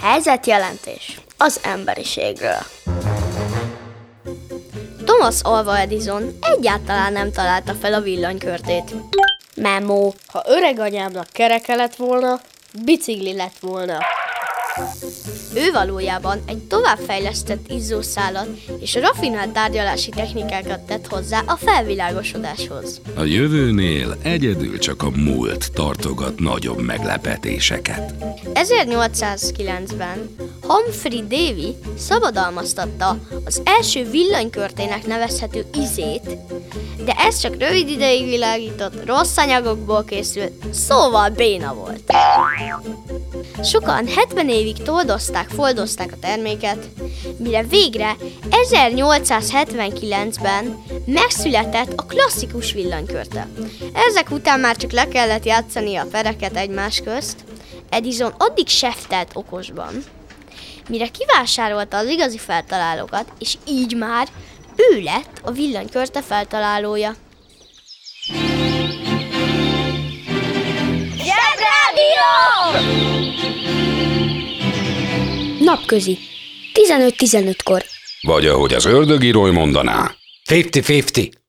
Helyzetjelentés az emberiségről. Thomas Alva Edison egyáltalán nem találta fel a villanykörtét. Memo. Ha öreg anyámnak kereke lett volna, bicikli lett volna. Ő valójában egy továbbfejlesztett izzószálat és rafinált tárgyalási technikákat tett hozzá a felvilágosodáshoz. A jövőnél egyedül csak a múlt tartogat nagyobb meglepetéseket. 1809-ben Humphrey Davy szabadalmaztatta az első villanykörtének nevezhető izét, de ez csak rövid ideig világított, rossz anyagokból készült, szóval béna volt. Sokan 70 évig toldozták, a terméket, mire végre 1879-ben megszületett a klasszikus villanykörte. Ezek után már csak le kellett játszani a pereket egymás közt. Edison addig seftelt okosban, mire kivásárolta az igazi feltalálókat, és így már ő lett a villanykörte feltalálója. Zsebrádió! Napközi. 15-15-kor. Vagy ahogy az ördögírói mondaná. 50-50.